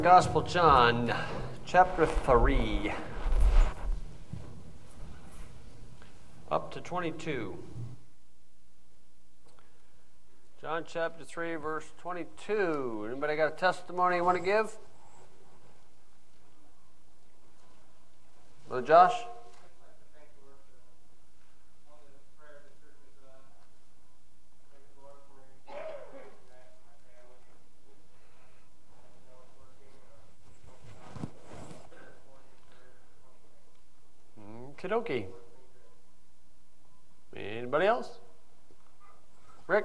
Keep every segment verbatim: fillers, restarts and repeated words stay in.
Gospel John, chapter three, up to twenty-two. John chapter three, verse twenty-two. Anybody got a testimony you want to give? Brother Josh? Okie-dokie. Anybody else? Rick?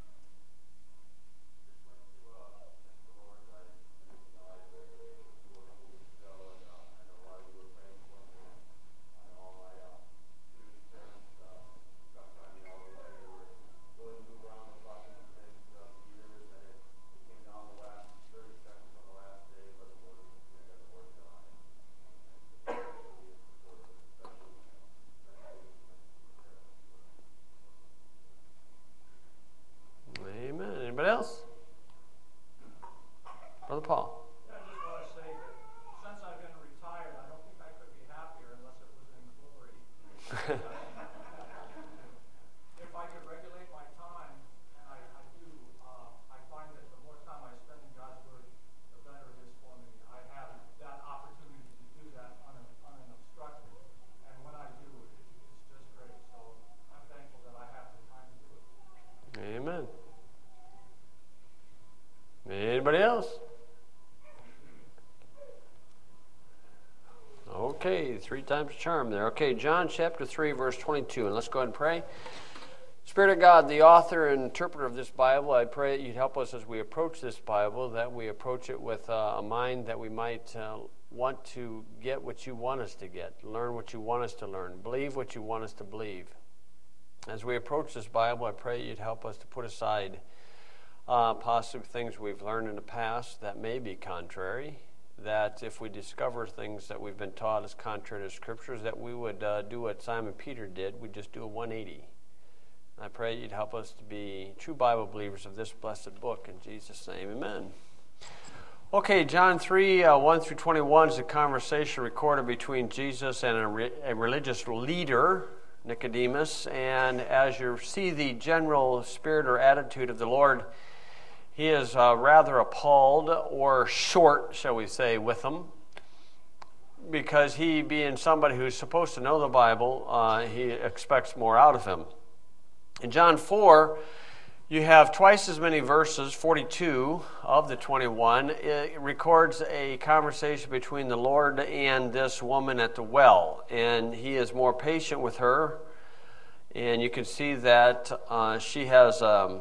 Anybody else? Brother Paul. Yeah, I just want to say that since I've been retired, I don't think I could be happier unless it was in glory. If I could regulate my time, and I, I do, uh, I find that the more time I spend in God's Word, the better it is for me. I have that opportunity to do that un, unobstructed, and when I do, it, it's just great. So I'm thankful that I have the time to do it. Amen. Anybody else? Okay, three times charm there. Okay, John chapter three, verse twenty-two. And let's go ahead and pray. Spirit of God, the author and interpreter of this Bible, I pray that you'd help us as we approach this Bible, that we approach it with uh, a mind that we might uh, want to get what you want us to get, learn what you want us to learn, believe what you want us to believe. As we approach this Bible, I pray you'd help us to put aside Uh, possibly things we've learned in the past that may be contrary, that if we discover things that we've been taught as contrary to Scriptures, that we would uh, do what Simon Peter did, we'd just do a one eighty. I pray you'd help us to be true Bible believers of this blessed book. In Jesus' name, amen. Okay, John three, uh, one through twenty-one is a conversation recorded between Jesus and a, re- a religious leader, Nicodemus, and as you see the general spirit or attitude of the Lord, he is uh, rather appalled, or short, shall we say, with them, because he, being somebody who's supposed to know the Bible, uh, he expects more out of him. In John four, you have twice as many verses, forty-two of the twenty-one. It records a conversation between the Lord and this woman at the well, and he is more patient with her, and you can see that uh, she has um,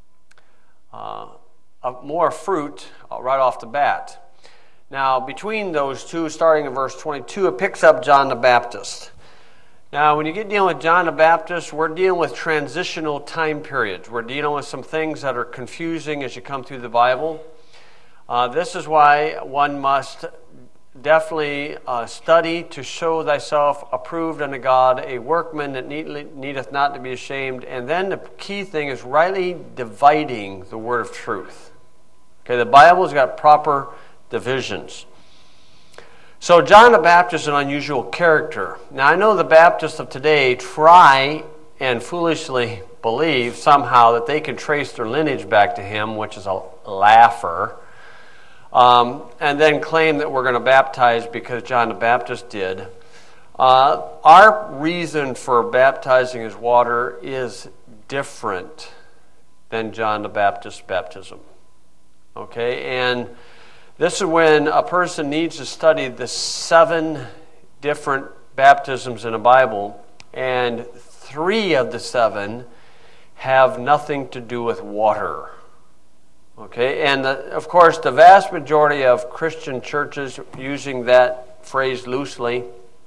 uh, a, more fruit right off the bat. Now, between those two, starting in verse twenty-two, it picks up John the Baptist. Now, when you get dealing with John the Baptist, we're dealing with transitional time periods. We're dealing with some things that are confusing as you come through the Bible. Uh, this is why one must definitely uh, study to show thyself approved unto God, a workman that needly, needeth not to be ashamed. And then the key thing is rightly dividing the word of truth. Okay, the Bible's got proper divisions. So John the Baptist is an unusual character. Now I know the Baptists of today try and foolishly believe somehow that they can trace their lineage back to him, which is a laugher, um, and then claim that we're going to baptize because John the Baptist did. Uh, our reason for baptizing his water is different than John the Baptist's baptism. Okay, and this is when a person needs to study the seven different baptisms in the Bible, and three of the seven have nothing to do with water. Okay, and the, of course the vast majority of Christian churches, using that phrase loosely,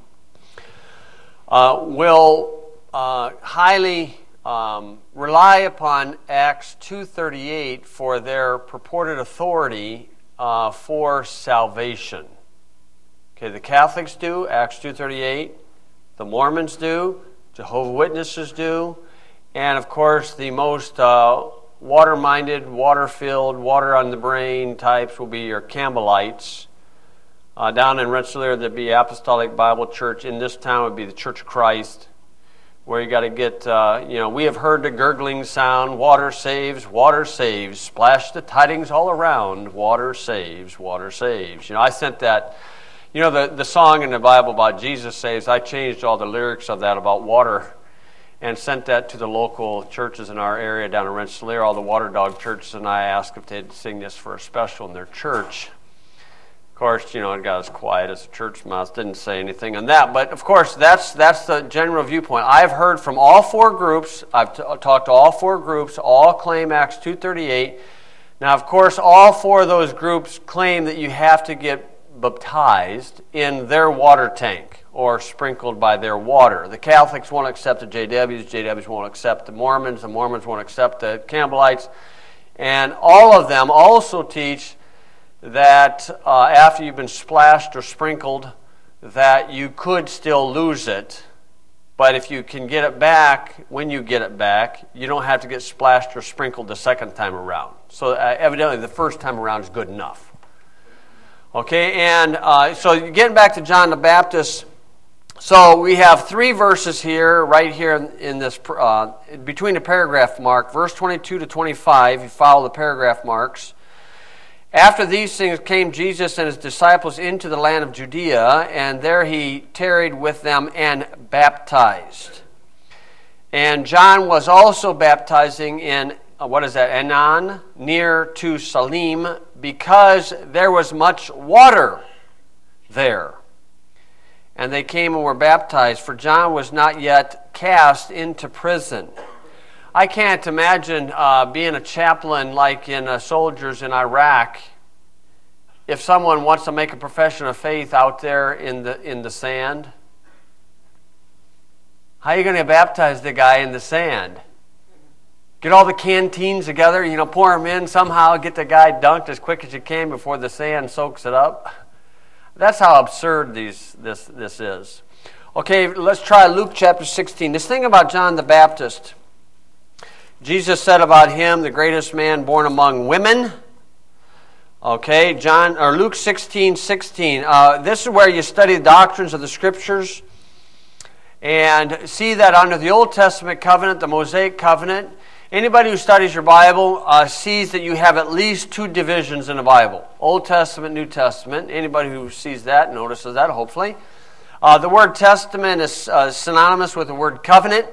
uh, will uh, highly um, rely upon Acts two thirty-eight for their purported authority Uh, for salvation. Okay, the Catholics do, Acts two thirty-eight. The Mormons do, Jehovah's Witnesses do, and of course the most uh, water-minded, water-filled, water-on-the-brain types will be your Campbellites. Uh, down in Rensselaer, there'd be Apostolic Bible Church. In this town would be the Church of Christ, where you got to get, uh, you know, we have heard the gurgling sound, water saves, water saves, splash the tidings all around, water saves, water saves. You know, I sent that, you know, the, the song in the Bible about Jesus saves, I changed all the lyrics of that about water and sent that to the local churches in our area down in Rensselaer, all the Water Dog churches, and I asked if they'd sing this for a special in their church. Of course, you know, it got as quiet as a church mouse, didn't say anything on that. But, of course, that's that's the general viewpoint. I've heard from all four groups. I've t- talked to all four groups. All claim Acts two thirty-eight. Now, of course, all four of those groups claim that you have to get baptized in their water tank or sprinkled by their water. The Catholics won't accept the J Ws. J Ws won't accept the Mormons. The Mormons won't accept the Campbellites. And all of them also teach that uh, after you've been splashed or sprinkled, that you could still lose it. But if you can get it back, when you get it back, you don't have to get splashed or sprinkled the second time around. So uh, evidently the first time around is good enough. Okay, and uh, so getting back to John the Baptist, so we have three verses here, right here in, in this, uh, between the paragraph mark, verse twenty-two to twenty-five, you follow the paragraph marks. After these things came Jesus and his disciples into the land of Judea, and there he tarried with them and baptized. And John was also baptizing in, uh, what is that, Aenon, near to Salim, because there was much water there. And they came and were baptized, for John was not yet cast into prison. I can't imagine uh, being a chaplain like in uh, soldiers in Iraq. If someone wants to make a profession of faith out there in the in the sand, how are you going to baptize the guy in the sand? Get all the canteens together, you know, pour them in somehow, get the guy dunked as quick as you can before the sand soaks it up. That's how absurd these this this is. Okay, let's try Luke chapter sixteen. This thing about John the Baptist. Jesus said about him, the greatest man born among women. Okay, John or Luke sixteen sixteen. Uh, this is where you study the doctrines of the Scriptures and see that under the Old Testament covenant, the Mosaic covenant, anybody who studies your Bible uh, sees that you have at least two divisions in the Bible: Old Testament, New Testament. Anybody who sees that notices that, hopefully. Uh, the word testament is uh, synonymous with the word covenant.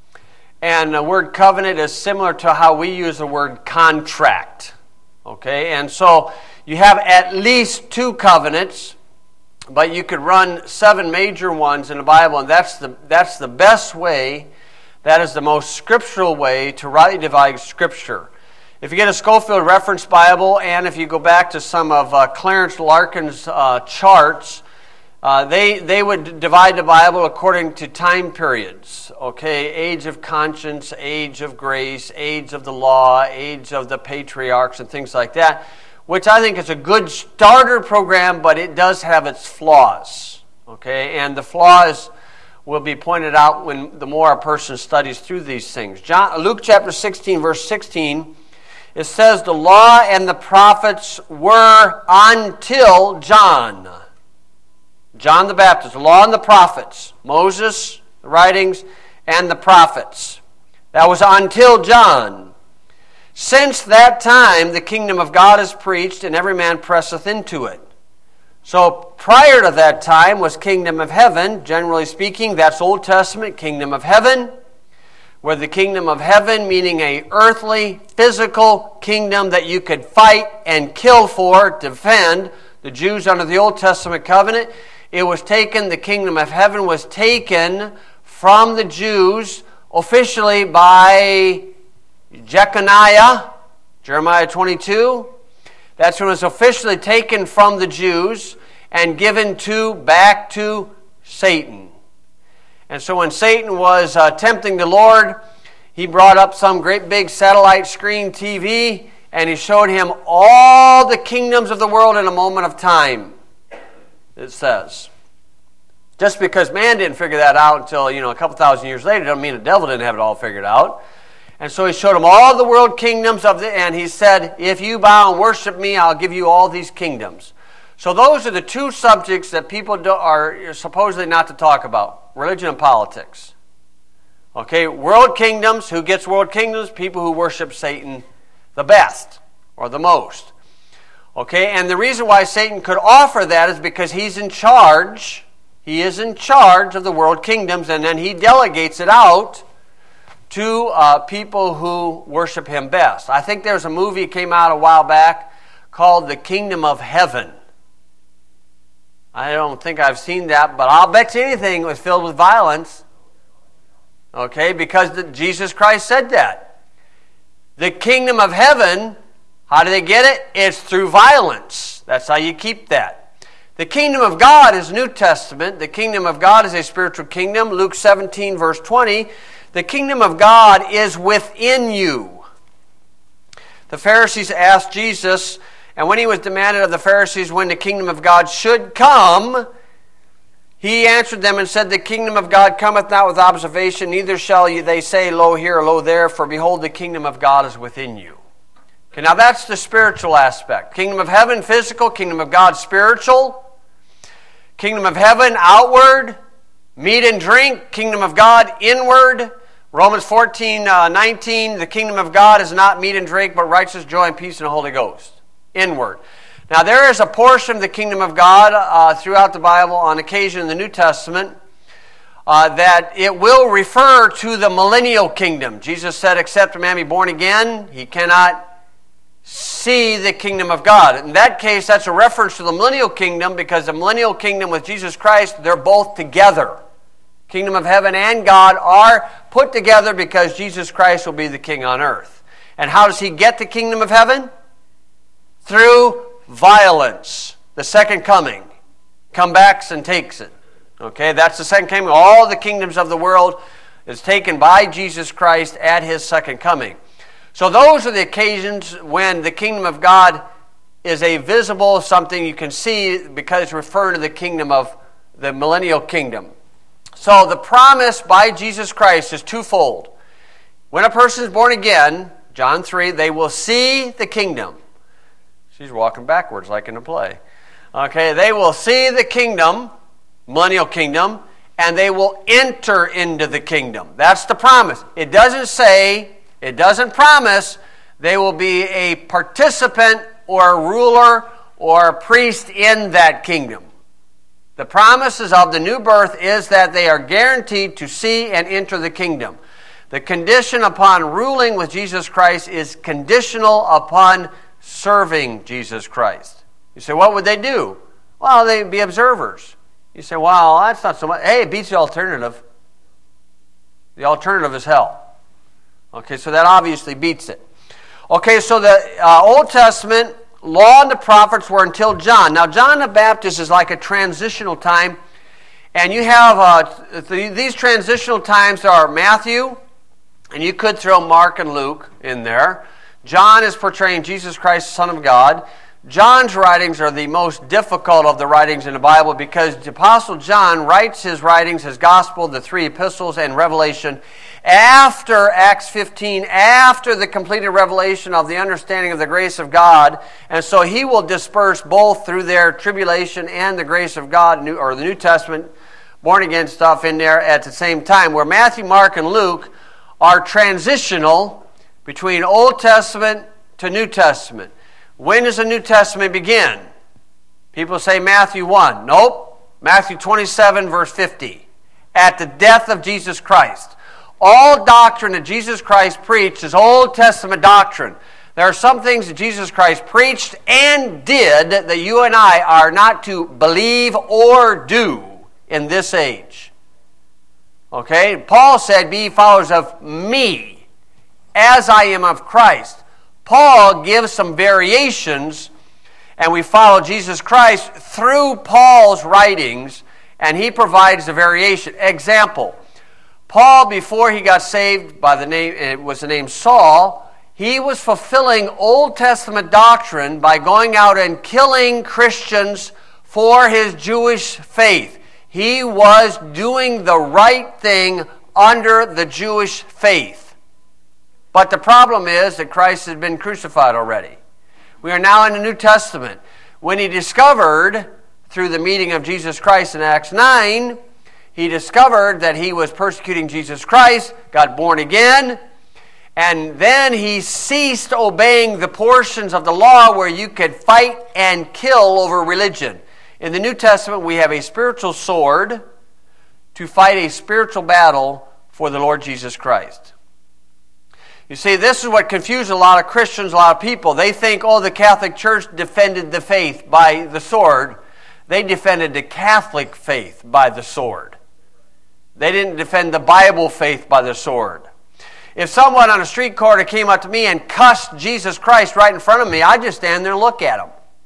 And the word covenant is similar to how we use the word contract. Okay, and so you have at least two covenants, but you could run seven major ones in the Bible, and that's the that's the best way, that is the most scriptural way to rightly divide Scripture. If you get a Schofield Reference Bible, and if you go back to some of uh, Clarence Larkin's uh, charts, Uh, they they would divide the Bible according to time periods, okay? Age of conscience, age of grace, age of the law, age of the patriarchs, and things like that, which I think is a good starter program, but it does have its flaws, okay? And the flaws will be pointed out when the more a person studies through these things. John, Luke chapter sixteen, verse sixteen, it says, "The law and the prophets were until John." John the Baptist, the law and the prophets, Moses, the writings, and the prophets. That was until John. "Since that time the kingdom of God is preached, and every man presseth into it." So prior to that time was kingdom of heaven. Generally speaking, that's Old Testament, kingdom of heaven. Where the kingdom of heaven, meaning a earthly, physical kingdom that you could fight and kill for, defend. The Jews under the Old Testament covenant, it was taken, the kingdom of heaven was taken from the Jews officially by Jeconiah, Jeremiah twenty-two. That's when it was officially taken from the Jews and given to back to Satan. And so when Satan was uh, tempting the Lord, he brought up some great big satellite screen T V, and he showed him all the kingdoms of the world in a moment of time, it says. Just because man didn't figure that out until, you know, a couple thousand years later doesn't mean the devil didn't have it all figured out. And so he showed him all the world kingdoms of the, and he said, if you bow and worship me, I'll give you all these kingdoms. So those are the two subjects that people do, are supposedly not to talk about, religion and politics. Okay, world kingdoms, who gets world kingdoms? People who worship Satan the best or the most. Okay, and the reason why Satan could offer that is because he's in charge. He is in charge of the world kingdoms, and then he delegates it out to uh, people who worship him best. I think there's a movie that came out a while back called The Kingdom of Heaven. I don't think I've seen that, but I'll bet you anything it was filled with violence. Okay, because the, Jesus Christ said that. The kingdom of heaven, how do they get it? It's through violence. That's how you keep that. The kingdom of God is New Testament. The kingdom of God is a spiritual kingdom. Luke seventeen, verse twenty. The kingdom of God is within you. The Pharisees asked Jesus, and when he was demanded of the Pharisees when the kingdom of God should come, he answered them and said, the kingdom of God cometh not with observation, neither shall they say, lo here or lo there, for behold, the kingdom of God is within you. Okay, now that's the spiritual aspect. Kingdom of heaven, physical. Kingdom of God, spiritual. Kingdom of heaven, outward. Meat and drink. Kingdom of God, inward. Romans fourteen, uh, nineteen, the kingdom of God is not meat and drink, but righteousness, joy, and peace in the Holy Ghost. Inward. Now there is a portion of the kingdom of God uh, throughout the Bible, on occasion in the New Testament, uh, that it will refer to the millennial kingdom. Jesus said, except a man be born again, he cannot see the kingdom of God. In that case, that's a reference to the millennial kingdom, because the millennial kingdom with Jesus Christ, they're both together. Kingdom of heaven and God are put together because Jesus Christ will be the king on earth. And how does he get the kingdom of heaven? Through violence. The second coming. Come back and takes it. Okay, that's the second coming. All the kingdoms of the world is taken by Jesus Christ at his second coming. So those are the occasions when the kingdom of God is a visible, something you can see, because it's referring to the kingdom of the millennial kingdom. So the promise by Jesus Christ is twofold. When a person is born again, John three, they will see the kingdom. She's walking backwards like in a play. Okay, they will see the kingdom, millennial kingdom, and they will enter into the kingdom. That's the promise. It doesn't say, it doesn't promise they will be a participant or a ruler or a priest in that kingdom. The promises of the new birth is that they are guaranteed to see and enter the kingdom. The condition upon ruling with Jesus Christ is conditional upon serving Jesus Christ. You say, what would they do? Well, they'd be observers. You say, well, that's not so much. Hey, it beats the alternative. The alternative is hell. Okay, so that obviously beats it. Okay, so the uh, Old Testament law and the prophets were until John. Now, John the Baptist is like a transitional time. And you have uh, th- these transitional times are Matthew, and you could throw Mark and Luke in there. John is portraying Jesus Christ, the Son of God. John's writings are the most difficult of the writings in the Bible, because the Apostle John writes his writings, his gospel, the three epistles, and Revelation after Acts fifteen, after the completed revelation of the understanding of the grace of God. And so he will disperse both through their tribulation and the grace of God, or the New Testament, born-again stuff in there at the same time, where Matthew, Mark, and Luke are transitional between Old Testament to New Testament. When does the New Testament begin? People say Matthew one. Nope. Matthew twenty-seven, verse fifty. At the death of Jesus Christ. All doctrine that Jesus Christ preached is Old Testament doctrine. There are some things that Jesus Christ preached and did that you and I are not to believe or do in this age. Okay? Paul said, be followers of me as I am of Christ. Paul gives some variations, and we follow Jesus Christ through Paul's writings, and he provides the variation. Example, Paul, before he got saved by the name, it was the name Saul, he was fulfilling Old Testament doctrine by going out and killing Christians for his Jewish faith. He was doing the right thing under the Jewish faith. But the problem is that Christ has been crucified already. We are now in the New Testament. When he discovered, through the meeting of Jesus Christ in Acts nine, he discovered that he was persecuting Jesus Christ, got born again, and then he ceased obeying the portions of the law where you could fight and kill over religion. In the New Testament, we have a spiritual sword to fight a spiritual battle for the Lord Jesus Christ. You see, this is what confuses a lot of Christians, a lot of people. They think, oh, the Catholic Church defended the faith by the sword. They defended the Catholic faith by the sword. They didn't defend the Bible faith by the sword. If someone on a street corner came up to me and cussed Jesus Christ right in front of me, I'd just stand there and look at him.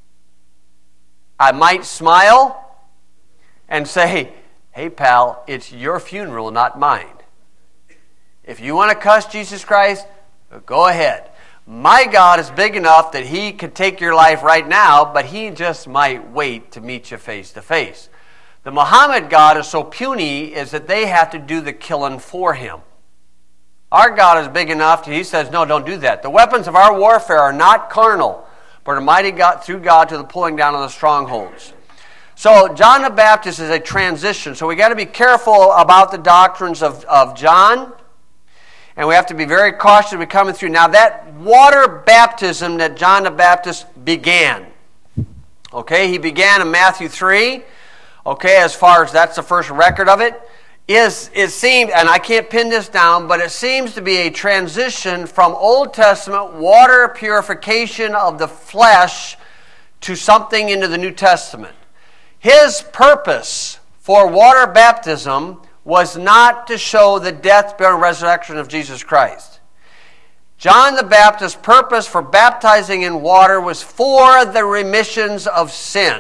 I might smile and say, hey, pal, it's your funeral, not mine. If you want to cuss Jesus Christ, go ahead. My God is big enough that he could take your life right now, but he just might wait to meet you face to face. The Muhammad God is so puny is that they have to do the killing for him. Our God is big enough that he says, no, don't do that. The weapons of our warfare are not carnal, but are mighty God through God to the pulling down of the strongholds. So John the Baptist is a transition. So we got to be careful about the doctrines of, of John. And we have to be very cautious as we're coming through. Now that water baptism that John the Baptist began. Okay, he began in Matthew three. Okay, as far as that's the first record of it. Is it seemed, and I can't pin this down, but it seems to be a transition from Old Testament water purification of the flesh to something into the New Testament. His purpose for water baptism was not to show the death, burial, and resurrection of Jesus Christ. John the Baptist's purpose for baptizing in water was for the remissions of sin.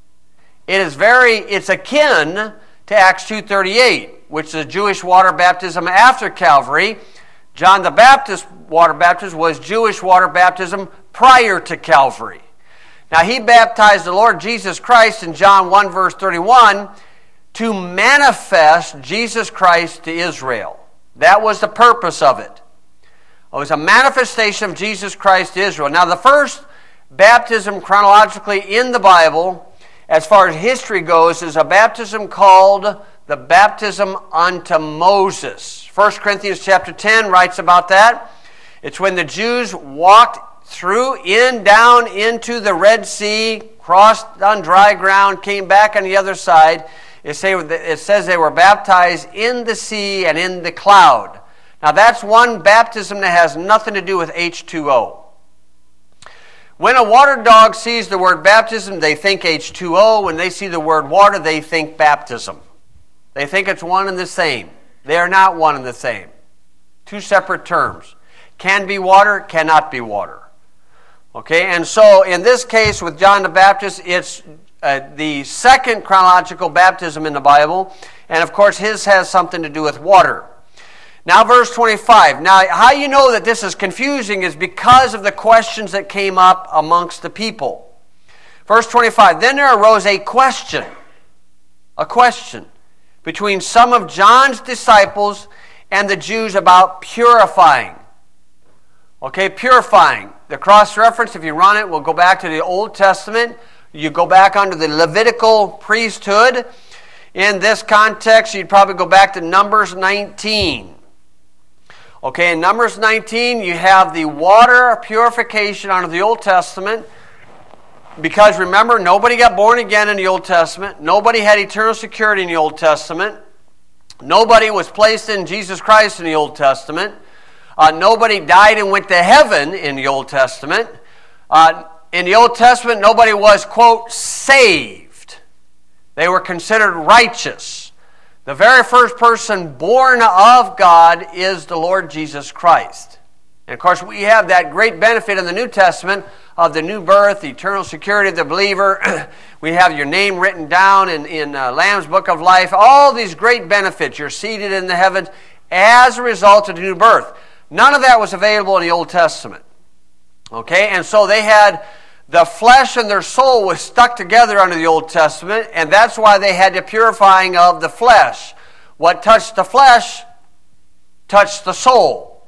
It is very, it's akin to Acts two thirty-eight, which is a Jewish water baptism after Calvary. John the Baptist's water baptism was Jewish water baptism prior to Calvary. Now he baptized the Lord Jesus Christ in John one verse thirty-one to manifest Jesus Christ to Israel. That was the purpose of it. It was a manifestation of Jesus Christ to Israel. Now the first baptism chronologically in the Bible, as far as history goes, is a baptism called the baptism unto Moses. First Corinthians chapter ten writes about that. It's when the Jews walked through, in, down into the Red Sea, crossed on dry ground, came back on the other side. It says they were baptized in the sea and in the cloud. Now that's one baptism that has nothing to do with H two O. When a water dog sees the word baptism, they think H two O. When they see the word water, they think baptism. They think it's one and the same. They are not one and the same. Two separate terms. Can be water, cannot be water. Okay, and so in this case with John the Baptist, it's uh, the second chronological baptism in the Bible. And of course, his has something to do with water. Now verse twenty-five. Now how you know that this is confusing is because of the questions that came up amongst the people. Verse twenty-five. Then there arose a question. A question between some of John's disciples and the Jews about purifying. Okay, purifying. The cross-reference, if you run it, will go back to the Old Testament. You go back under the Levitical priesthood. In this context, you'd probably go back to Numbers nineteen. Okay, in Numbers nineteen, you have the water purification under the Old Testament. Because remember, nobody got born again in the Old Testament. Nobody had eternal security in the Old Testament. Nobody was placed in Jesus Christ in the Old Testament. Uh, nobody died and went to heaven in the Old Testament. Uh, in the Old Testament, nobody was, quote, saved. They were considered righteous. The very first person born of God is the Lord Jesus Christ. And of course, we have that great benefit in the New Testament of the new birth, the eternal security of the believer. We have your name written down in, in uh, Lamb's Book of Life. All these great benefits. You're seated in the heavens as a result of the new birth. None of that was available in the Old Testament. Okay, and so they had the flesh and their soul was stuck together under the Old Testament, and that's why they had the purifying of the flesh. What touched the flesh touched the soul.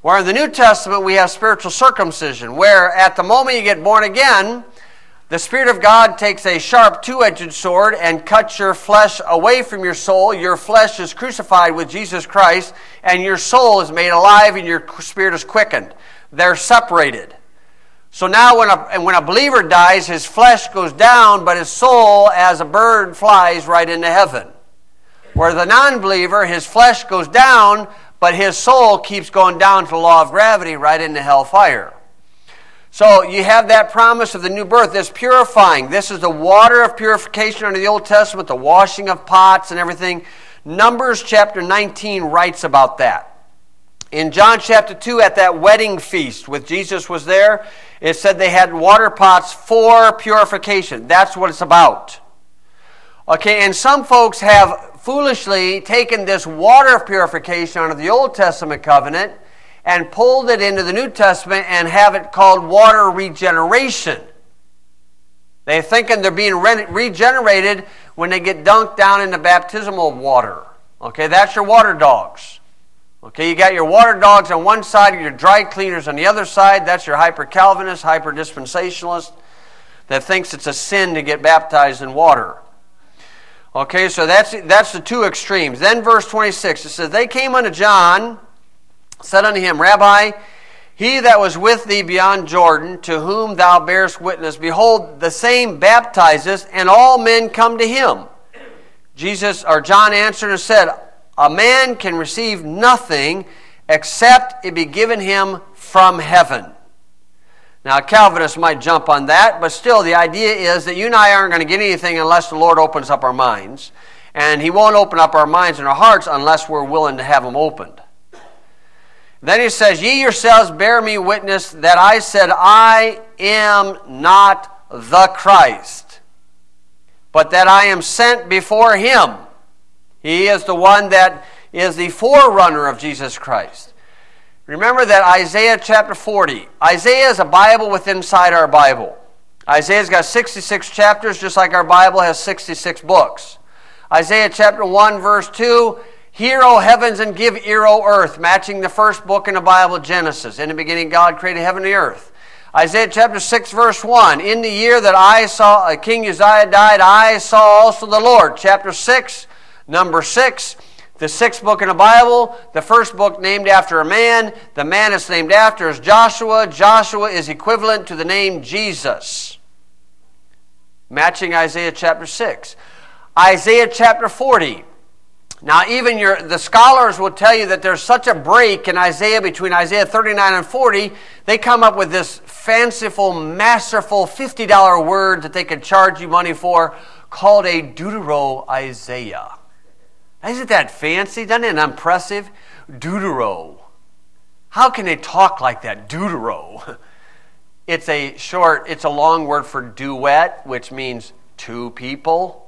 Where in the New Testament we have spiritual circumcision, where at the moment you get born again, the Spirit of God takes a sharp two-edged sword and cuts your flesh away from your soul. Your flesh is crucified with Jesus Christ, and your soul is made alive and your spirit is quickened. They're separated. So now when a, when a believer dies, his flesh goes down, but his soul, as a bird, flies right into heaven. Where the non-believer, his flesh goes down, but his soul keeps going down to the law of gravity right into hellfire. So you have that promise of the new birth, this purifying. This is the water of purification under the Old Testament, the washing of pots and everything. Numbers chapter nineteen writes about that. In John chapter two, at that wedding feast, with Jesus was there, it said they had water pots for purification. That's what it's about. Okay, and some folks have foolishly taken this water of purification under the Old Testament covenant and pulled it into the New Testament and have it called water regeneration. They're thinking they're being re- regenerated when they get dunked down in the baptismal water. Okay, that's your water dogs. Okay, you got your water dogs on one side, your dry cleaners on the other side. That's your hyper-Calvinist, hyper-dispensationalist that thinks it's a sin to get baptized in water. Okay, so that's, that's the two extremes. Then verse twenty-six, it says, they came unto John, said unto him, Rabbi, he that was with thee beyond Jordan, to whom thou bearest witness, behold, the same baptizeth, and all men come to him. Jesus or John answered and said, a man can receive nothing except it be given him from heaven. Now, Calvinists might jump on that, but still the idea is that you and I aren't going to get anything unless the Lord opens up our minds. And he won't open up our minds and our hearts unless we're willing to have them opened. Then he says, ye yourselves bear me witness that I said, I am not the Christ, but that I am sent before him. He is the one that is the forerunner of Jesus Christ. Remember that Isaiah chapter forty. Isaiah is a Bible within inside our Bible. Isaiah's got sixty-six chapters, just like our Bible has sixty-six books. Isaiah chapter one, verse two, hear, O heavens, and give ear, O earth, matching the first book in the Bible, Genesis. In the beginning, God created heaven and earth. Isaiah chapter six, verse one, in the year that I saw uh, King Uzziah died, I saw also the Lord. Chapter six, number six, the sixth book in the Bible, the first book named after a man. The man it's named after is Joshua. Joshua is equivalent to the name Jesus. Matching Isaiah chapter six. Isaiah chapter forty. Now even your the scholars will tell you that there's such a break in Isaiah between Isaiah thirty-nine and forty, they come up with this fanciful, masterful fifty dollar word that they could charge you money for called a Deutero-Isaiah. Isn't that fancy? Doesn't it impressive? Deutero. How can they talk like that? Deutero. It's a short, it's a long word for duet, which means two people.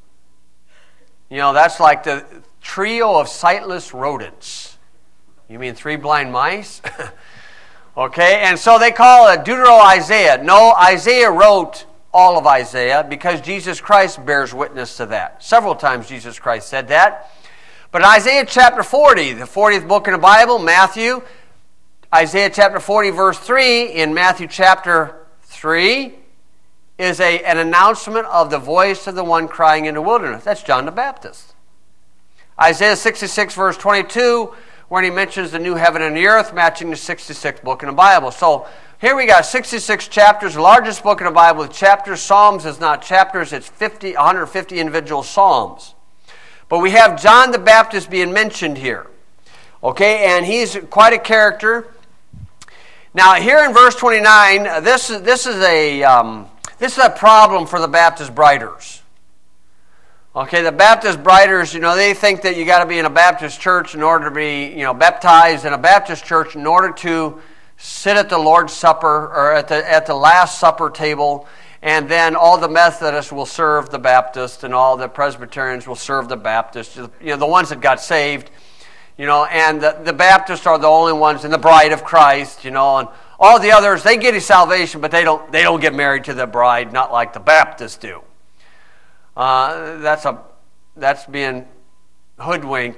You know, that's like the trio of sightless rodents. You mean three blind mice? Okay, and so they call it Deutero-Isaiah. No, Isaiah wrote all of Isaiah because Jesus Christ bears witness to that. Several times Jesus Christ said that. But Isaiah chapter forty, the fortieth book in the Bible, Matthew, Isaiah chapter forty, verse three, in Matthew chapter three, is a, an announcement of the voice of the one crying in the wilderness. That's John the Baptist. Isaiah sixty-six, verse twenty-two, when he mentions the new heaven and the earth, matching the sixty-sixth book in the Bible. So here we got sixty-six chapters, the largest book in the Bible with chapters. Psalms is not chapters, it's fifty, one hundred fifty individual psalms. But we have John the Baptist being mentioned here. Okay, and he's quite a character. Now here in verse twenty-nine, this is, this is a... Um, This is a problem for the Baptist Briders. Okay, the Baptist Briders, you know, they think that you got to be in a Baptist church in order to be, you know, baptized in a Baptist church in order to sit at the Lord's Supper or at the at the Last Supper table, and then all the Methodists will serve the Baptist and all the Presbyterians will serve the Baptist, you know, the ones that got saved, you know, and the, the Baptists are the only ones in the bride of Christ, you know, and all the others, they get his salvation, but they don't they don't get married to the bride, not like the Baptists do. Uh, that's a that's being hoodwinked and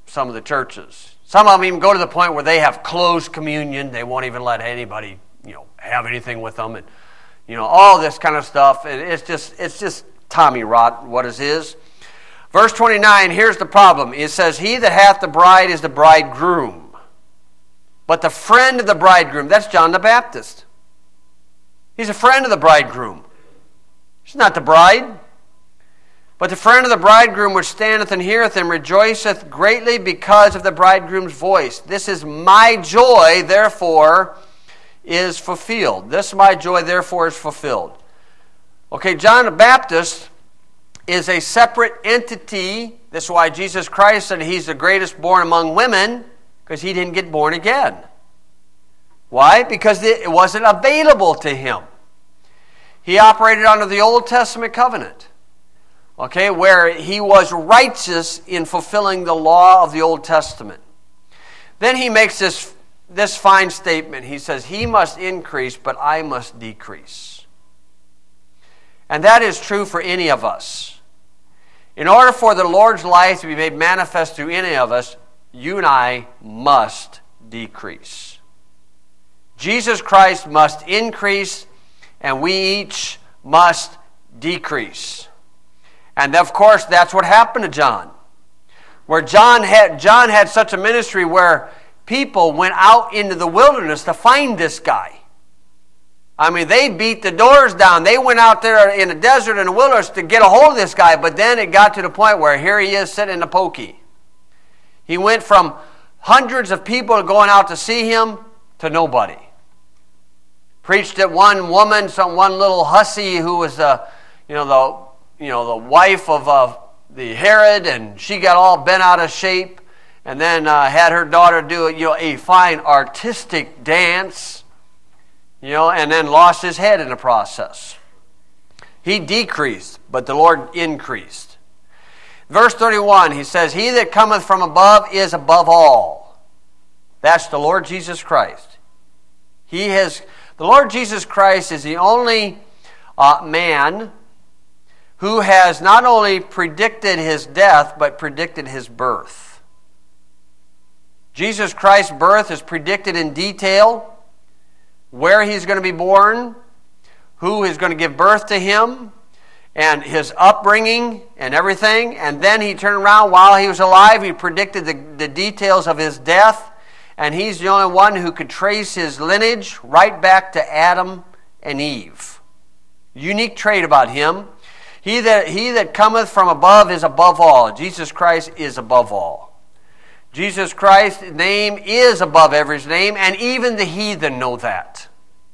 some of the churches. Some of them even go to the point where they have closed communion. They won't even let anybody, you know, have anything with them, and you know, all this kind of stuff. And it's just, it's just Tommy rot. What it is. Verse twenty-nine. Here's the problem. It says, "He that hath the bride is the bridegroom, but the friend of the bridegroom." That's John the Baptist. He's a friend of the bridegroom. He's not the bride. "But the friend of the bridegroom which standeth and heareth him rejoiceth greatly because of the bridegroom's voice. This is my joy, therefore is fulfilled." This my joy, therefore is fulfilled. Okay, John the Baptist is a separate entity. That's why Jesus Christ said he's the greatest born among women, because he didn't get born again. Why? Because it wasn't available to him. He operated under the Old Testament covenant. Okay, where he was righteous in fulfilling the law of the Old Testament. Then he makes this, this fine statement. He says, "He must increase, but I must decrease." And that is true for any of us. In order for the Lord's life to be made manifest through any of us, you and I must decrease. Jesus Christ must increase, and we each must decrease. And of course, that's what happened to John. Where John had, John had such a ministry where people went out into the wilderness to find this guy. I mean, they beat the doors down. They went out there in the desert and the wilderness to get a hold of this guy. But then it got to the point where here he is sitting in the pokey. He went from hundreds of people going out to see him to nobody. Preached at one woman, some one little hussy who was the, you know, the you know, the wife of uh, the Herod, and she got all bent out of shape, and then uh, had her daughter do you know, a fine artistic dance, you know, and then lost his head in the process. He decreased, but the Lord increased. Verse thirty-one, he says, "He that cometh from above is above all." That's the Lord Jesus Christ. He has, the Lord Jesus Christ is the only uh, man who has not only predicted his death, but predicted his birth. Jesus Christ's birth is predicted in detail, where he's going to be born, who is going to give birth to him, and his upbringing and everything. And then he turned around while he was alive, he predicted the, the details of his death, and he's the only one who could trace his lineage right back to Adam and Eve. Unique trait about him. He that, he that cometh from above is above all. Jesus Christ is above all. Jesus Christ's name is above every name, and even the heathen know that.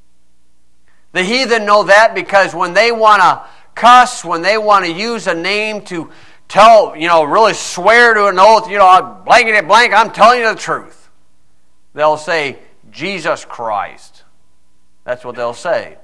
The heathen know that because when they want to cuss, when they want to use a name to tell, you know, really swear to an oath, you know, blankety blank, I'm telling you the truth. They'll say, Jesus Christ. That's what they'll say.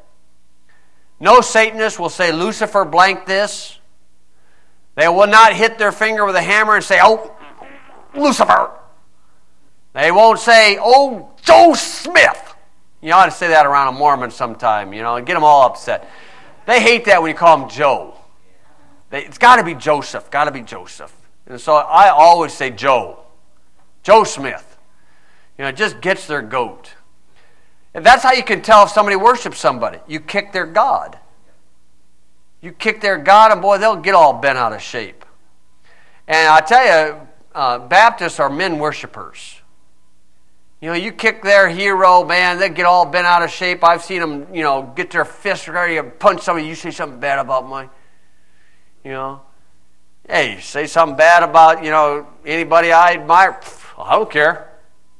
No Satanist will say, Lucifer blank this. They will not hit their finger with a hammer and say, oh, Lucifer. They won't say, oh, Joe Smith. You ought to say that around a Mormon sometime, you know, and get them all upset. They hate that when you call him Joe. They, it's got to be Joseph, got to be Joseph. And so I always say Joe. Joe Smith. You know, it just gets their goat. And that's how you can tell if somebody worships somebody. You kick their God. You kick their God, and boy, they'll get all bent out of shape. And I tell you, uh, Baptists are men worshipers. You know, you kick their hero, man, they get all bent out of shape. I've seen them, you know, get their fists ready to punch somebody. You say something bad about mine, you know. Hey, you say something bad about, you know, anybody I admire. I don't care.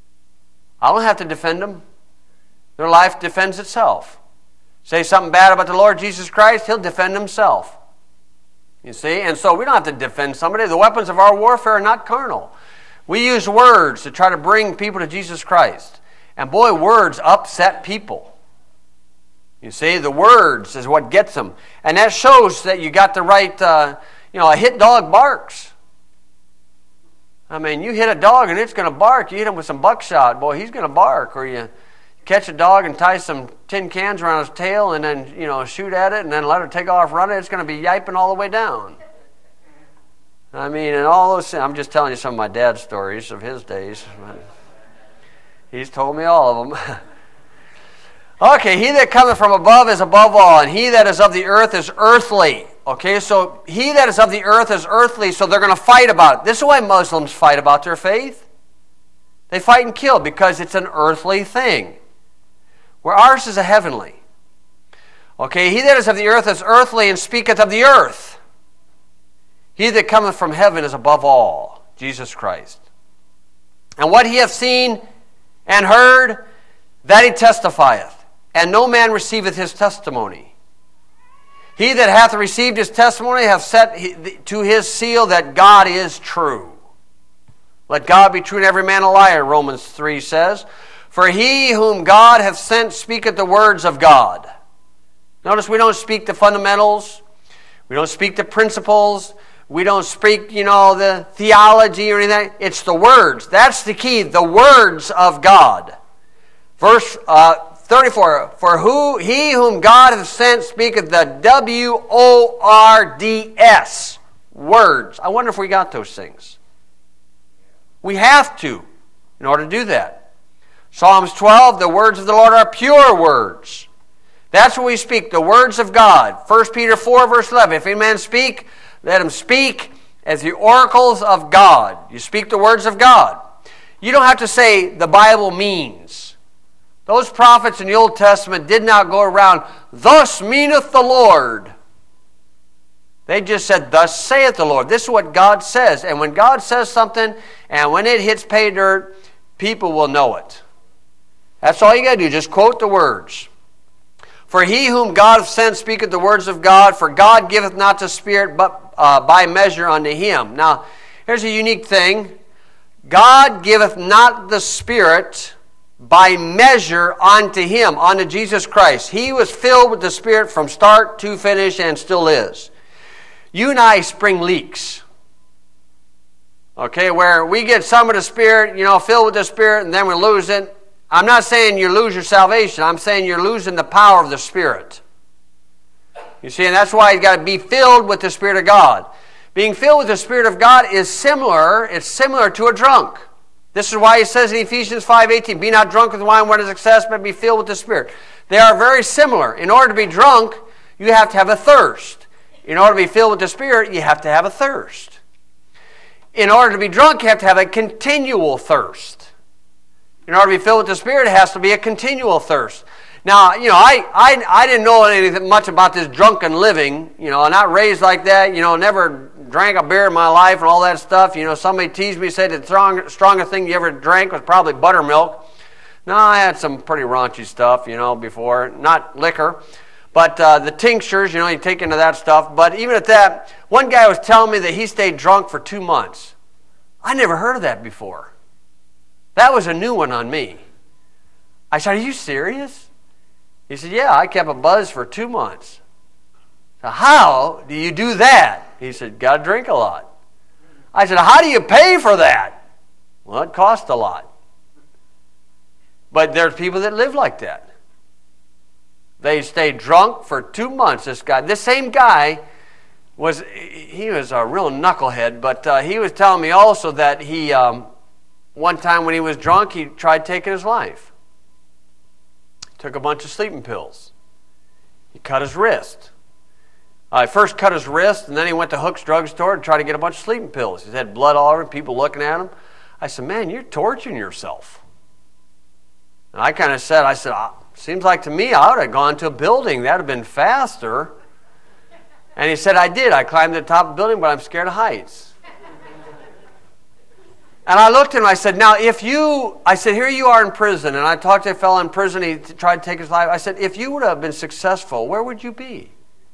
I don't have to defend them. Their life defends itself. Say something bad about the Lord Jesus Christ, he'll defend himself. You see? And so we don't have to defend somebody. The weapons of our warfare are not carnal. We use words to try to bring people to Jesus Christ. And boy, words upset people. You see, the words is what gets them. And that shows that you got the right, uh, you know, a hit dog barks. I mean, you hit a dog and it's going to bark. You hit him with some buckshot, boy, he's going to bark. Or you catch a dog and tie some tin cans around his tail and then, you know, shoot at it and then let it take off running, it's going to be yiping all the way down. I mean, and all those things. I'm just telling you some of my dad's stories of his days. He's told me all of them. Okay, he that cometh from above is above all, and he that is of the earth is earthly. Okay, so he that is of the earth is earthly, so they're going to fight about it. This is why Muslims fight about their faith. They fight and kill because it's an earthly thing, where ours is a heavenly. Okay, he that is of the earth is earthly, and speaketh of the earth. He that cometh from heaven is above all, Jesus Christ. And what he hath seen and heard, that he testifieth, and no man receiveth his testimony. He that hath received his testimony hath set to his seal that God is true. Let God be true and every man a liar, Romans three says. For he whom God hath sent speaketh the words of God. Notice we don't speak the fundamentals. We don't speak the principles. We don't speak, you know, the theology or anything. It's the words. That's the key, the words of God. Verse uh, thirty-four, for who he whom God hath sent speaketh the W O R D S, words. I wonder if we got those things. We have to in order to do that. Psalms twelve, the words of the Lord are pure words. That's what we speak, the words of God. First Peter four, verse eleven, if any man speak, let him speak as the oracles of God. You speak the words of God. You don't have to say the Bible means. Those prophets in the Old Testament did not go around, thus meaneth the Lord. They just said, thus saith the Lord. This is what God says. And when God says something, and when it hits pay dirt, people will know it. That's all you got to do. Just quote the words. For he whom God hath sent speaketh the words of God, for God giveth not the Spirit, but uh, by measure unto him. Now, here's a unique thing. God giveth not the Spirit by measure unto him, unto Jesus Christ. He was filled with the Spirit from start to finish and still is. You and I spring leaks. Okay, where we get some of the Spirit, you know, filled with the Spirit, and then we lose it. I'm not saying you lose your salvation. I'm saying you're losing the power of the Spirit. You see, and that's why you've got to be filled with the Spirit of God. Being filled with the Spirit of God is similar. It's similar to a drunk. This is why he says in Ephesians five eighteen, be not drunk with wine wherein is excess, but be filled with the Spirit. They are very similar. In order to be drunk, you have to have a thirst. In order to be filled with the Spirit, you have to have a thirst. In order to be drunk, you have to have a continual thirst. In order to be filled with the Spirit, it has to be a continual thirst. Now, you know, I, I, I didn't know anything much about this drunken living, you know, not raised like that, you know, never drank a beer in my life and all that stuff. You know, somebody teased me, said the strong, strongest thing you ever drank was probably buttermilk. No, I had some pretty raunchy stuff, you know, before. Not liquor, but uh, the tinctures, you know, you take into that stuff. But even at that, one guy was telling me that he stayed drunk for two months. I never heard of that before. That was a new one on me. I said, are you serious? He said, yeah, I kept a buzz for two months. So how do you do that? He said, got to drink a lot. I said, how do you pay for that? Well, it costs a lot. But there's people that live like that. They stay drunk for two months. This guy, this same guy, was he was a real knucklehead, but uh, he was telling me also that he... Um, One time when he was drunk, he tried taking his life. Took a bunch of sleeping pills. He cut his wrist. Uh, he first cut his wrist, and then he went to Hook's drugstore to try to get a bunch of sleeping pills. He had blood all over him, people looking at him. I said, man, you're torturing yourself. And I kind of said, I said, seems like to me I would have gone to a building. That would have been faster. And he said, I did. I climbed to the top of the building, but I'm scared of heights. And I looked at him, I said, now if you, I said, here you are in prison, and I talked to a fellow in prison, he tried to take his life. I said, if you would have been successful, where would you be?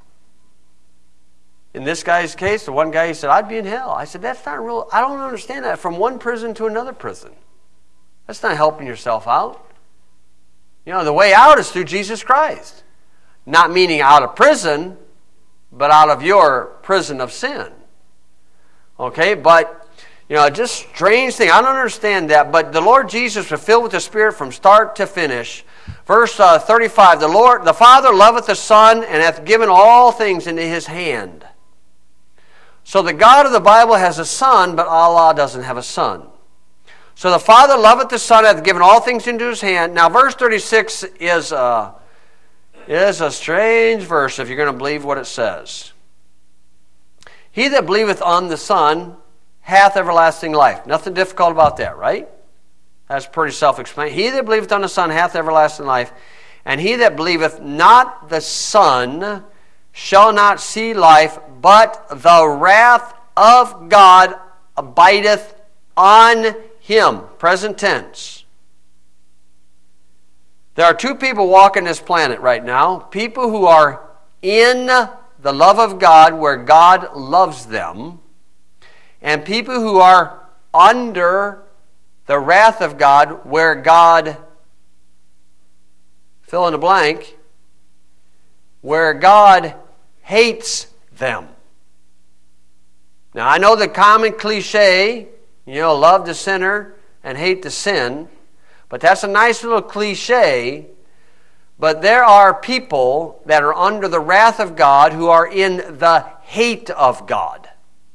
In this guy's case, the one guy, he said, I'd be in hell. I said, that's not real, I don't understand that. From one prison to another prison. That's not helping yourself out. You know, the way out is through Jesus Christ. Not meaning out of prison, but out of your prison of sin. Okay, but... You know, just strange thing. I don't understand that. But the Lord Jesus was filled with the Spirit from start to finish. Verse uh, thirty-five, the Lord, the Father loveth the Son and hath given all things into his hand. So the God of the Bible has a son, but Allah doesn't have a son. So the Father loveth the Son, hath given all things into his hand. Now verse thirty-six is a, is a strange verse if you're going to believe what it says. He that believeth on the Son hath everlasting life. Nothing difficult about that, right? That's pretty self-explanatory. He that believeth on the Son hath everlasting life, and he that believeth not the Son shall not see life, but the wrath of God abideth on him. Present tense. There are two people walking this planet right now. People who are in the love of God, where God loves them, and people who are under the wrath of God, where God, fill in the blank, where God hates them. Now, I know the common cliche, you know, love the sinner and hate the sin, but that's a nice little cliche. But there are people that are under the wrath of God who are in the hate of God.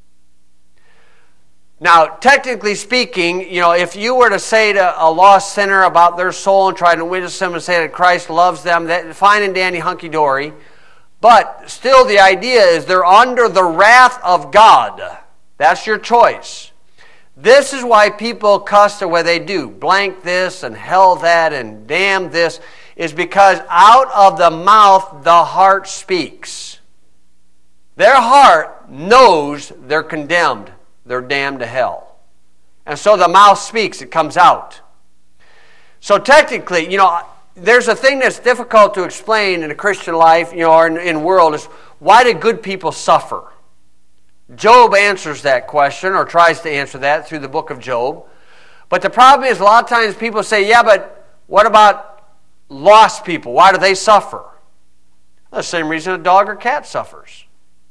Now, technically speaking, you know, if you were to say to a lost sinner about their soul and try to witness them and say that Christ loves them, that fine and dandy, hunky-dory. But still the idea is they're under the wrath of God. That's your choice. This is why people cuss the way they do. Blank this and hell that and damn this. Is because out of the mouth the heart speaks. Their heart knows they're condemned. They're damned to hell. And so the mouth speaks. It comes out. So technically, you know, there's a thing that's difficult to explain in a Christian life, you know, or in the world, is why do good people suffer? Job answers that question, or tries to answer that through the book of Job. But the problem is a lot of times people say, yeah, but what about lost people? Why do they suffer? The same reason a dog or cat suffers.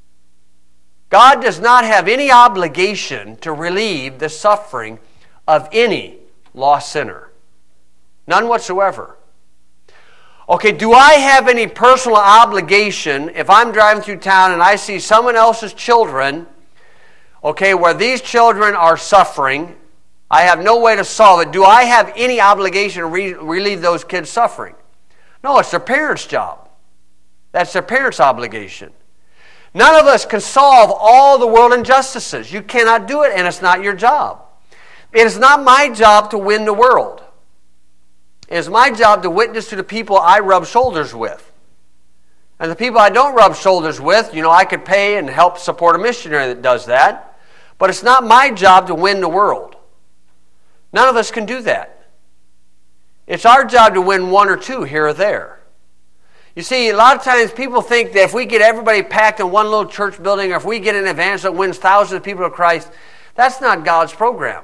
God does not have any obligation to relieve the suffering of any lost sinner. None whatsoever. Okay, do I have any personal obligation if I'm driving through town and I see someone else's children, okay, where these children are suffering, I have no way to solve it. Do I have any obligation to re- relieve those kids' suffering? No, it's their parents' job. That's their parents' obligation. None of us can solve all the world injustices. You cannot do it, and it's not your job. It is not my job to win the world. It is my job to witness to the people I rub shoulders with. And the people I don't rub shoulders with, you know, I could pay and help support a missionary that does that. But it's not my job to win the world. None of us can do that. It's our job to win one or two here or there. You see, a lot of times people think that if we get everybody packed in one little church building, or if we get an evangelist that wins thousands of people to Christ, that's not God's program.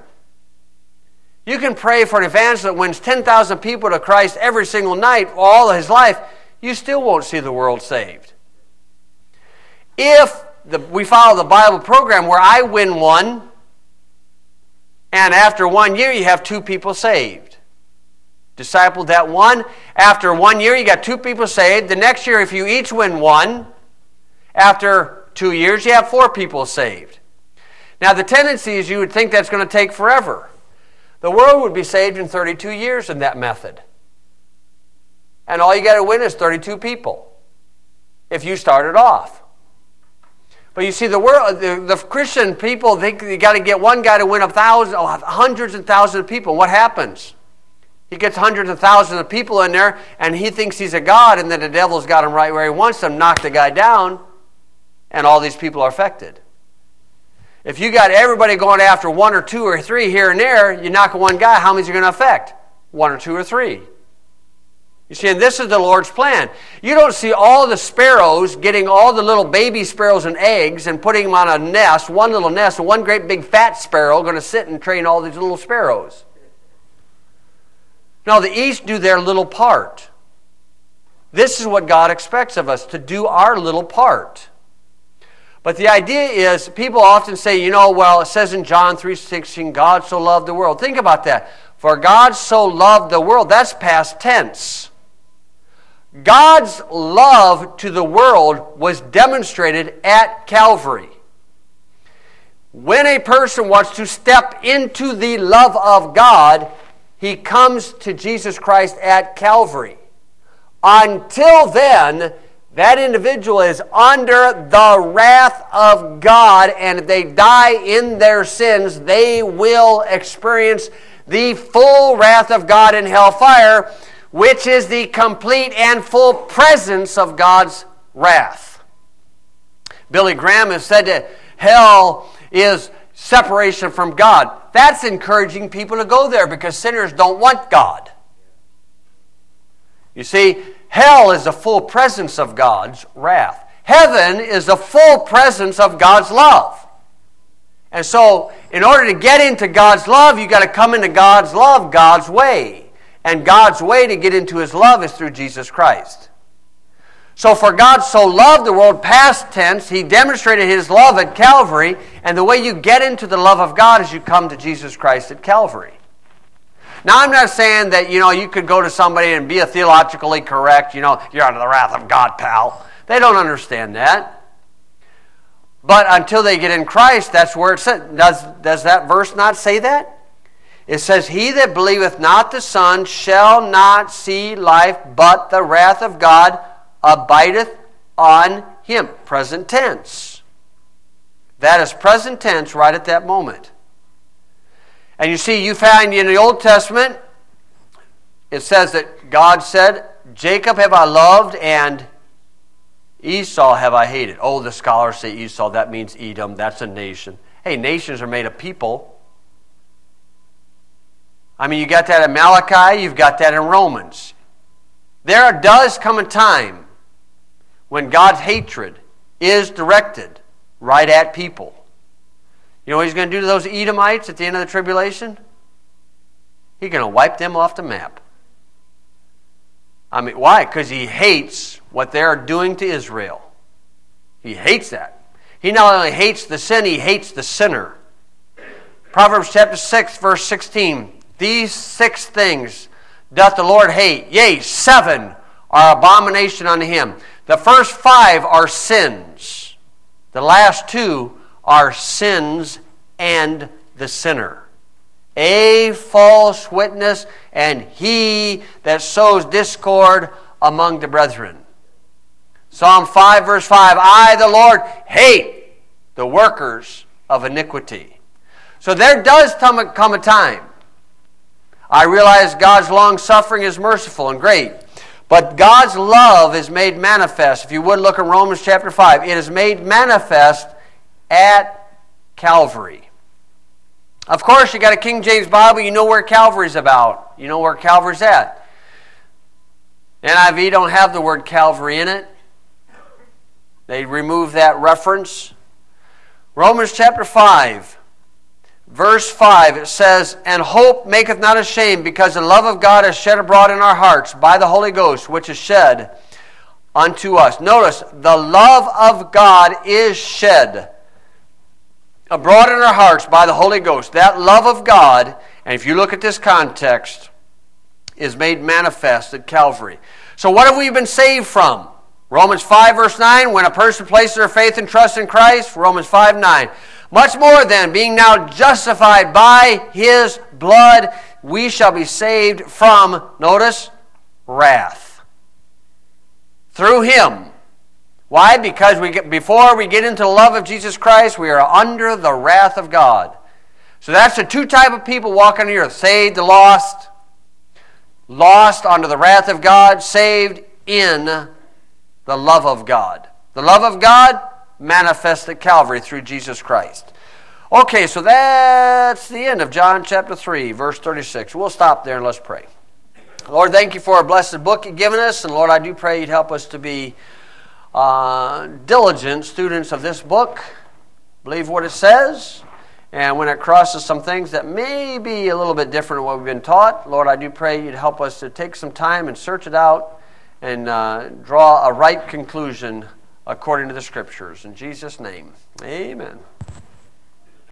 You can pray for an evangelist that wins ten thousand people to Christ every single night, all of his life. You still won't see the world saved. If the, we follow the Bible program where I win one, and after one year you have two people saved. Discipled that one. After one year you got two people saved. The next year if you each win one, after two years you have four people saved. Now the tendency is you would think that's going to take forever. The world would be saved in thirty-two years in that method. And all you got to win is thirty-two people if you started off. But you see, the world, the, the Christian people think you got to get one guy to win a thousand, oh, hundreds and thousands of people. What happens? He gets hundreds of thousands of people in there, and he thinks he's a god, and then the devil's got him right where he wants them, knock the guy down, and all these people are affected. If you got everybody going after one or two or three here and there, you knock one guy, how many is it going to affect? One or two or three. You see, and this is the Lord's plan. You don't see all the sparrows getting all the little baby sparrows and eggs and putting them on a nest, one little nest, and one great big fat sparrow going to sit and train all these little sparrows. No, they each do their little part. This is what God expects of us, to do our little part. But the idea is, people often say, you know, well, it says in John three sixteen, God so loved the world. Think about that. For God so loved the world. That's past tense. God's love to the world was demonstrated at Calvary. When a person wants to step into the love of God, he comes to Jesus Christ at Calvary. Until then, that individual is under the wrath of God, and if they die in their sins, they will experience the full wrath of God in hellfire, which is the complete and full presence of God's wrath. Billy Graham has said that hell is separation from God. That's encouraging people to go there because sinners don't want God. You see, hell is the full presence of God's wrath. Heaven is the full presence of God's love. And so, in order to get into God's love, you've got to come into God's love God's way. And God's way to get into His love is through Jesus Christ. So for God so loved the world, past tense, He demonstrated His love at Calvary, and the way you get into the love of God is you come to Jesus Christ at Calvary. Now, I'm not saying that, you know, you could go to somebody and be a theologically correct, you know, you're under the wrath of God, pal. They don't understand that. But until they get in Christ, that's where it says. Does, does that verse not say that? It says, he that believeth not the Son shall not see life, but the wrath of God abideth on him. Present tense. That is present tense right at that moment. And you see, you find in the Old Testament, it says that God said, Jacob have I loved and Esau have I hated. Oh, the scholars say Esau, that means Edom, that's a nation. Hey, nations are made of people. I mean, you got that in Malachi, you've got that in Romans. There does come a time when God's hatred is directed right at people. You know what He's going to do to those Edomites at the end of the tribulation? He's going to wipe them off the map. I mean, why? Because He hates what they're doing to Israel. He hates that. He not only hates the sin, He hates the sinner. Proverbs chapter six, verse sixteen. These six things doth the Lord hate. Yea, seven are abomination unto Him. The first five are sins. The last two are sins and the sinner. A false witness, and he that sows discord among the brethren. Psalm five, verse five, I, the Lord, hate the workers of iniquity. So there does come a, come a time. I realize God's long-suffering is merciful and great. But God's love is made manifest. If you would look at Romans chapter five, it is made manifest at Calvary. Of course, you got a King James Bible, you know where Calvary's about. You know where Calvary's at. N I V don't have the word Calvary in it. They remove that reference. Romans chapter five, verse five, it says, and hope maketh not ashamed, because the love of God is shed abroad in our hearts by the Holy Ghost, which is shed unto us. Notice, the love of God is shed abroad in our hearts by the Holy Ghost. That love of God, and if you look at this context, is made manifest at Calvary. So what have we been saved from? Romans five, verse nine, when a person places their faith and trust in Christ, Romans five, nine. Much more then, being now justified by His blood, we shall be saved from, notice, wrath. Through Him. Why? Because we get, before we get into the love of Jesus Christ, we are under the wrath of God. So that's the two type of people walking the earth. Saved, the lost. Lost under the wrath of God. Saved in the love of God. The love of God manifest at Calvary through Jesus Christ. Okay, so that's the end of John chapter three, verse thirty-six. We'll stop there and let's pray. Lord, thank you for a blessed book you've given us. And Lord, I do pray you'd help us to be uh, diligent students of this book. Believe what it says. And when it crosses some things that may be a little bit different than what we've been taught, Lord, I do pray you'd help us to take some time and search it out and uh, draw a right conclusion according to the Scriptures. In Jesus' name, amen.